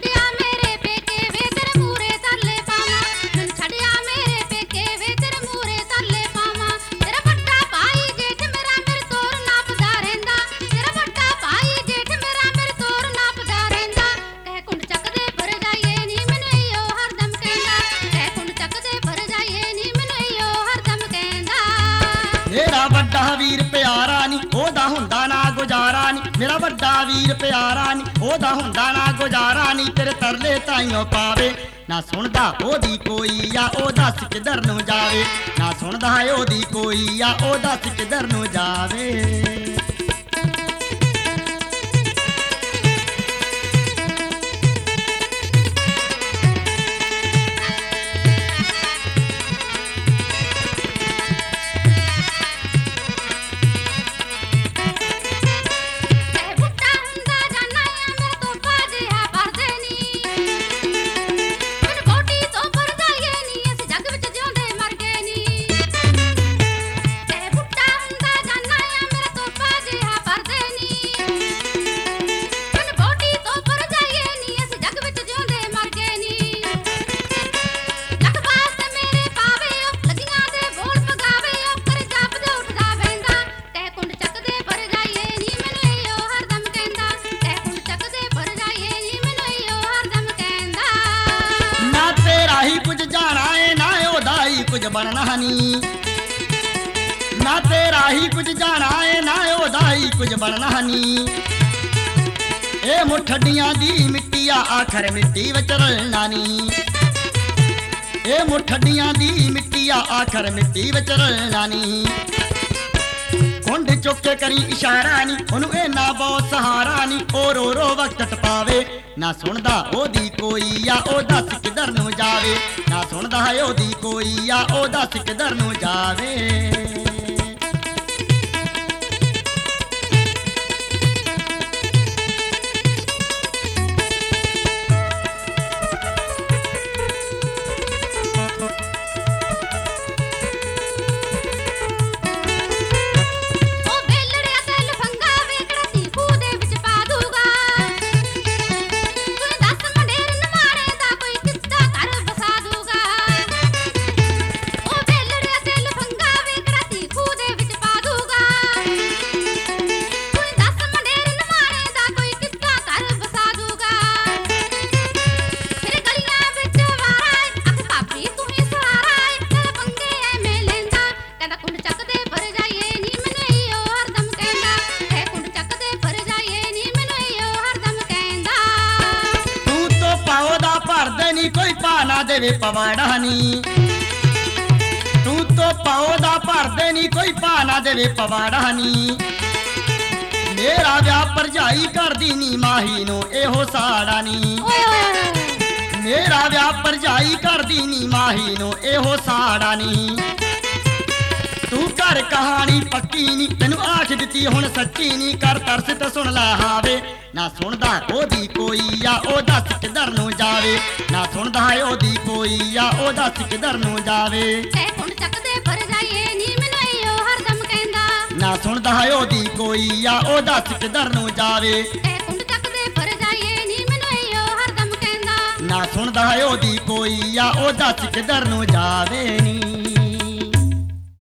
ਛੱਡਿਆ ਮੇਰੇ ਪੇਕੇ ਵੇ ਤੇਰੇ ਮੂਰੇ ਤਰਲੇ ਪਾਵਾਂ, ਮੈਨੂੰ ਛੱਡਿਆ ਮੇਰੇ ਪੇਕੇ ਵੇ ਤੇਰੇ ਮੂਰੇ ਤਰਲੇ ਪਾਵਾਂ। ਤੇਰਾ ਵੱਡਾ ਭਾਈ ਜੇਠ ਮੇਰਾ ਮੇਰੇ ਤੋਰ ਨਾਪਦਾ ਰਹਿੰਦਾ, ਤੇਰਾ ਵੱਡਾ ਭਾਈ ਜੇਠ ਮੇਰਾ ਮੇਰੇ ਤੋਰ ਨਾਪਦਾ ਰਹਿੰਦਾ। ਕਹਿ ਕੁੰਡ ਚੱਕਦੇ ਪਰ ਜਾਈਏ ਨੀ ਮੈਨੂੰ ਇਹੋ ਹਰਦਮ ਕਹਿੰਦਾ, ਕਹਿ ਕੁੰਡ ਚੱਕਦੇ ਪਰ ਜਾਈਏ ਨੀ ਮੈਨੂੰ ਇਹੋ ਹਰਦਮ ਕਹਿੰਦਾ। ਮੇਰਾ ਵੱਡਾ ਵੀਰ ਪਿਆਰਾ ਨੀ ਉਹਦਾ ਹੁੰਦਾ ਨਾ ਗੁਜ਼ਾਰਾ ਨੀ, ਮੇਰਾ ਵੱਡਾ ਵੀਰ ਪਿਆਰਾ ਨੀ ਉਹਦਾ ਹੁੰਦਾ ਨਾ ਗੁਜ਼ਾਰਾ ਨੀ। ਤੇਰੇ ਤਰਲੇ ਤਾਈਓ ਪਾਵੇ ਨਾ ਸੁਣਦਾ ਉਹਦੀ ਕੋਈ ਆ, ਉਹ ਦੱਸ ਕਿੱਧਰ ਨੂੰ ਜਾਵੇ, ਨਾ ਸੁਣਦਾ ਉਹਦੀ ਕੋਈ ਆ, ਉਹ ਦੱਸ ਕਿੱਧਰ ਨੂੰ ਜਾਵੇ। ਕਹਿ ਬੁੱਢਾ ਹੁੰਦਾ ਜਾਨਾ ਆ ਮੇਰੇ ਤੋਂ ਬਾਜਿਆ ਪਰਦੇ ਨੀ, ਮੈਨੂੰ ਬੋਟੀ ਤੋਂ ਪਰ ਜਾਈਏ ਨੀ ਅਸੀਂ ਜੱਗ ਵਿੱਚ ਜਿਉਂਦੇ ਮਰ ਗਏ ਨੀ। ਕਹਿ ਬੁੱਢਾ ਹੁੰਦਾ ਜਾਨਾ ਆ ਮੇਰੇ ਤੋਂ ਬਾਜਿਆ ਪਰਦੇ ਨੀ, ਮੈਨੂੰ ਬੋਟੀ ਤੋਂ ਪਰ ਜਾਈਏ ਨੀ ਅਸੀਂ ਜੱਗ ਵਿੱਚ ਜਿਉਂਦੇ ਮਰ ਗਏ ਨੀ। ਲੱਖ ਵਾਸਤੇ ਮੇਰੇ ਪਾਵੇ ਉਹ ਲੱਗੀਆਂ ਦੇ ਬੋਲ ਪਗਾਵੇ ਉਹ ਕਰ ਜਾਪਦਾ ਉੱਠਦਾ ਬਹਿੰਦਾ। ਕਹਿ ਕੁੰਡ ਚੱਕਦੇ ਪਰ ਜਾਈਏ ਨੀ ਮੈਨੂੰ ਇਹੋ ਹਰਦਮ ਕਹਿੰਦਾ, ਕਹਿ ਕੁੰਡ ਚੱਕਦੇ ਪਰ ਜਾਈਏ ਨੀ ਮੈਨੂੰ ਇਹੋ ਹਰਦਮ ਕਹਿੰਦਾ। ਨਾ ਤੇਰਾ ਹੀ ਕੁਝ ਜਾਣਾ ਏ ਨਾ ਉਹਦਾ ਹੀ ਕੁਝ ਬਣਨਾ ਨੀ, ਨਾ ਤੇਰਾ ਹੀ ਕੁਝ ਜਾਣਾ ਏ ਨਾ ਉਹਦਾ ਹੀ ਕੁਝ ਬਣਨਾ ਨੀ। ਇਹ ਮੁੱਠੜੀਆਂ ਦੀ ਮਿੱਟੀ ਆ ਆਖਰ ਮਿੱਟੀ ਵਿੱਚ ਰਲਣਾ ਨੀ, ਇਹ ਮੁੱਠੜੀਆਂ ਦੀ ਮਿੱਟੀ ਆ ਆਖਰ ਮਿੱਟੀ ਵਿੱਚ ਰਲਣਾ ਨੀ। ਕੁੰਡ ਚੁੱਕ ਕੇ ਕਰੀ ਇਸ਼ਾਰਾ ਨੀ ਉਹਨੂੰ ਇਹਨਾਂ ਬਹੁਤ ਸਹਾਰਾ ਨੀ, ਉਹ ਰੋ ਰੋ ਵਕਤ ਟਪਾਵੇ ਨਾ ਸੁਣਦਾ ਉਹਦੀ ਕੋਈ ਆ, ਉਹ ਦੱਸ ਕਿੱਧਰ ਨੂੰ ਜਾਵੇ, ਨਾ ਸੁਣਦਾ ਉਹਦੀ ਕੋਈ ਆ, ਉਹ ਦੱਸ ਕਿੱਧਰ ਨੂੰ ਜਾਵੇ। ਉਹ ਬੇਲੜਿਆ ਤੇ ਲਫੰਗਾ ਵੇਖੜਾ ਤੀ ਖੂਹ ਦੇ ਵਿੱਚ ਪਾ ਦੂਗਾ, ਤੂੰ ਦੱਸ ਮੰਡੇਰ ਨਮਾੜੇ ਦਾ ਕੋਈ ਕਿੱਦਾਂ ਘਰ ਵਸਾ ਦੂਗਾ। ਉਹ ਬੇਲੜਿਆ ਤੇ ਲਫੰਗਾ ਵੇਖੜਾ ਤੀ ਖੂਹ ਦੇ ਵਿੱਚ ਪਾ ਦੂਗਾ, ਤੂੰ ਦੱਸ ਮੰਡੇਰ ਨਮਾੜੇ ਦਾ ਕੋਈ ਕਿੱਦਾਂ ਘਰ ਵਸਾ ਦੂਗਾ। ਤੇਰੇ ਗਲੀਆਂ ਵਿੱਚ ਵਾਰਾ ਏ ਅੱਖ ਭਾਬੀ ਤੂੰ ਹੀ ਸਹਾਰਾ ਏ, ਤੇਰੇ ਪੰਗੇ ਐਵੇਂ ਲੈਂਦਾ। ਕਹਿੰਦਾ ਕੁੰਡ ਚੱਕਦੇ ਪਰ ਜਾਈਏ ਨੀ ਮੈਨੂੰ ਇਹੋ ਹਰਦਮ ਕਹਿੰਦਾ, ਕਹਿ ਕੁੰਡ ਚੱਕਦੇ ਪਰ ਜਾਈਏ ਨੀ ਮੈਨੂੰ ਇਹੋ ਹਰਦਮ ਕਹਿੰਦਾ। ਤੂੰ ਤੋਂ ਪਾਓ ਦਾ ਭਰਦੇ ਨੀ ਕੋਈ ਪਾ ਨਾ ਦੇਵੇ ਪਵਾੜਾ ਨੀ, ਤੂੰ ਤੋਂ ਪਾਓ ਦਾ ਭਰਦੇ ਨੀ ਕੋਈ ਪਾ ਨਾ ਦੇਵੇ ਪਵਾੜਾ ਨੀ। ਮੇਰਾ ਵਿਆਹ ਭਰਜਾਈ ਕਰਦੀ ਨੀ ਮਾਹੀ ਨੂੰ ਇਹੋ ਸਾੜਾ ਨੀ, ਓਏ ਓਏ ਓਏ ਮੇਰਾ ਵਿਆਹ ਭਰਜਾਈ ਕਰਦੀ ਨੀ ਮਾਹੀ ਨੂੰ ਇਹੋ ਸਾੜਾ ਨੀ। ਤੂੰ ਘਰ ਕਹਾਣੀ ਪੱਕੀ ਨੀ ਤੈਨੂੰ ਆਖ ਦਿੱਤੀ ਹੁਣ ਸੱਚੀ ਨੀ, ਕਰ ਤਰਸ ਤੇ ਸੁਣ ਲੈ ਹਾਵੇ ਨਾ ਸੁਣਦਾ ਉਹਦੀ ਕੋਈ ਆ, ਉਹ ਦੱਸ ਕਿੱਧਰ ਨੂੰ ਜਾਵੇ, ਨਾ ਸੁਣਦਾ ਉਹਦੀ ਕੋਈ ਆ, ਉਹ ਦੱਸ ਕਿੱਧਰ ਨੂੰ ਜਾਵੇ। ਕਹਿ ਕੁੰਡ ਚੱਕਦੇ ਪਰ ਜਾਈਏ ਨੀ ਮੈਨੂੰ ਇਹੋ ਹਰਦਮ ਕਹਿੰਦਾ, ਨਾ ਸੁਣਦਾ ਉਹਦੀ ਕੋਈ ਆ, ਉਹ ਦੱਸ ਕਿੱਧਰ ਨੂੰ ਜਾਵੇ। ਕਹਿ ਕੁੰਡ ਚੱਕਦੇ ਪਰ ਜਾਈਏ ਨੀ ਮੈਨੂੰ ਇਹੋ ਹਰਦਮ ਕਹਿੰਦਾ। ਨਾ ਸੁਣਦਾ ਉਹਦੀ ਕੋਈ ਆ, ਉਹ ਦੱਸ ਕਿੱਧਰ ਨੂੰ ਜਾਵੇ ਨੀ।